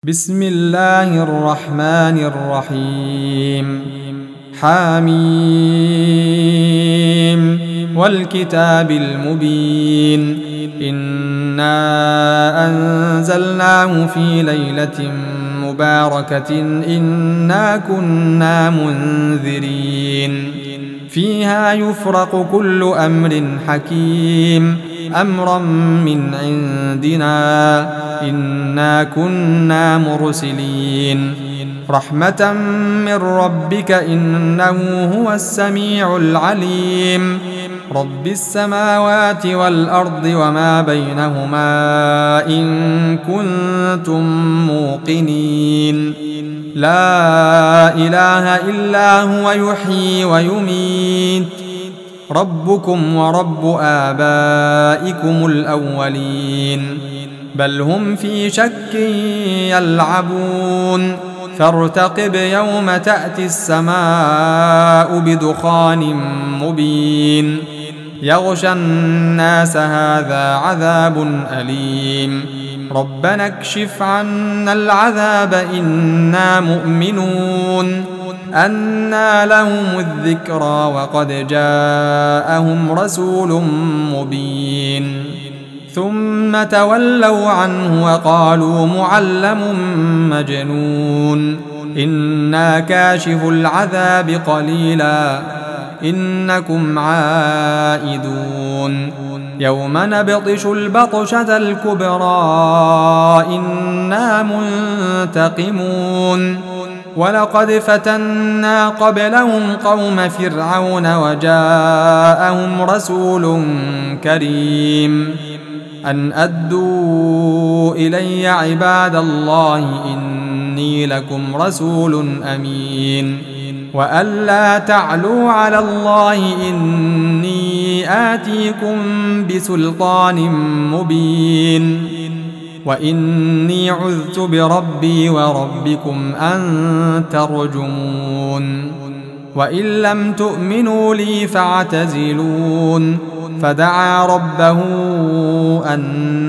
بسم الله الرحمن الرحيم حميم والكتاب المبين إنا أنزلناه في ليلة مباركة إنا كنا منذرين فيها يفرق كل أمر حكيم أمرا من عندنا إنا كنا مرسلين رحمة من ربك إنه هو السميع العليم رب السماوات والأرض وما بينهما إن كنتم موقنين لا إله إلا هو يحيي ويميت ربكم ورب آبائكم الأولين بل هم في شك يلعبون فارتقب يوم تأتي السماء بدخان مبين يغشى الناس هذا عذاب أليم ربنا اكشف عنا العذاب إنا مؤمنون أنى لهم الذكرى وقد جاءهم رسول مبين ثم تولوا عنه وقالوا معلم مجنون إنا كاشف العذاب قليلا إنكم عائدون يوم نبطش البطشة الكبرى إنا منتقمون ولقد فتنا قبلهم قوم فرعون وجاءهم رسول كريم أن أدوا إلي عباد الله إني لكم رسول أمين وأن لا تعلوا على الله إني آتيكم بسلطان مبين وإني عذت بربي وربكم أن ترجمون وإن لم تؤمنوا لي فاعتزلون فدعا ربه أن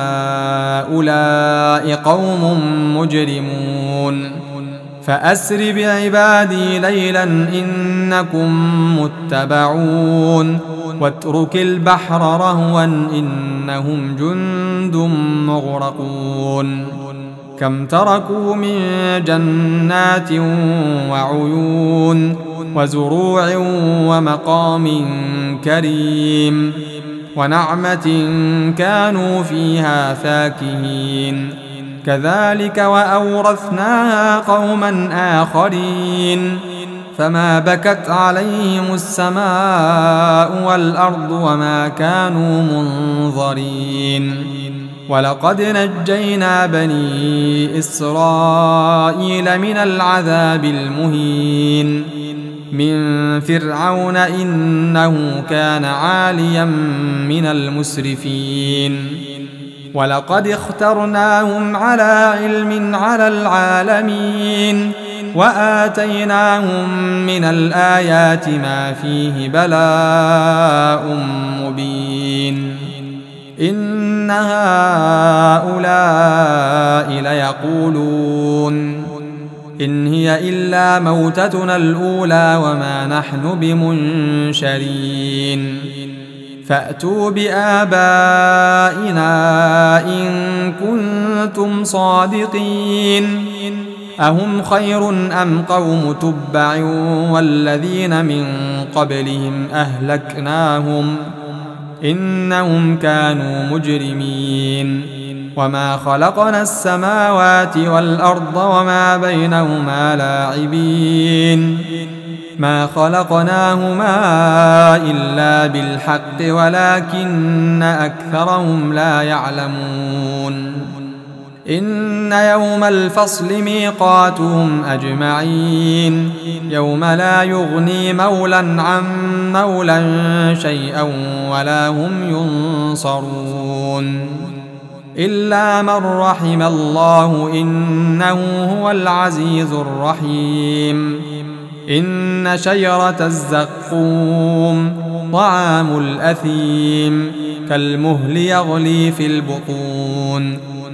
هؤلاء قوم مجرمون فأسر بعبادي ليلا إنكم متبعون واترك البحر رهوا إنهم جند مغرقون كم تركوا من جنات وعيون وزروع ومقام كريم ونعمة كانوا فيها فاكهين كذلك وأورثناها قوما آخرين فما بكت عليهم السماء والأرض وما كانوا منظرين ولقد نجينا بني إسرائيل من العذاب المهين من فرعون إنه كان عاليا من المسرفين ولقد اخترناهم على علم على العالمين وآتيناهم من الآيات ما فيه بلاء مبين إن هؤلاء ليقولون إن هي إلا موتتنا الأولى وما نحن بمنشرين فأتوا بآبائنا إن كنتم صادقين أهم خير أم قوم تبع والذين من قبلهم أهلكناهم إنهم كانوا مجرمين وما خلقنا السماوات والأرض وما بينهما لاعبين ما خلقناهما إلا بالحق ولكن أكثرهم لا يعلمون إن يوم الفصل ميقاتهم أجمعين يوم لا يغني مولى عن مولى شيئا ولا هم ينصرون إلا من رحم الله إنه هو العزيز الرحيم إن شجرة الزقوم طعام الأثيم كالمهل يغلي في البطون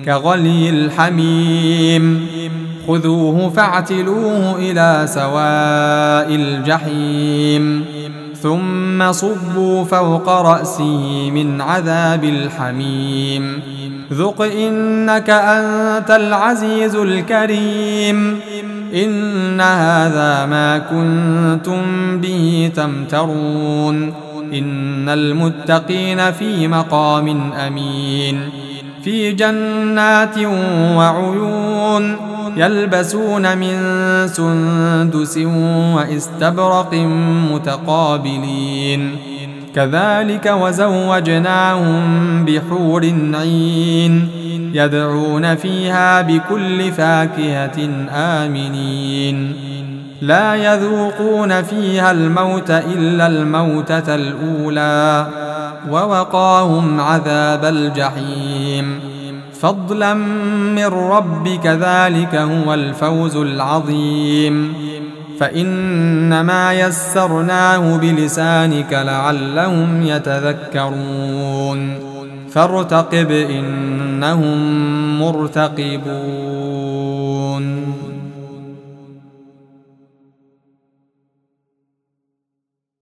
كغلي الحميم خذوه فاعتلوه إلى سواء الجحيم ثم صبوا فوق رأسه من عذاب الحميم ذق إنك أنت العزيز الكريم إن هذا ما كنتم به تمترون إن المتقين في مقام أمين في جنات وعيون يلبسون من سندس واستبرق متقابلين كذلك وزوجناهم بحور عين يدعون فيها بكل فاكهة آمنين لا يذوقون فيها الموت إلا الموتة الأولى ووقاهم عذاب الجحيم فضلا من ربك ذلك هو الفوز العظيم فإنما يسرناه بلسانك لعلهم يتذكرون فارتقب إنهم مرتقبون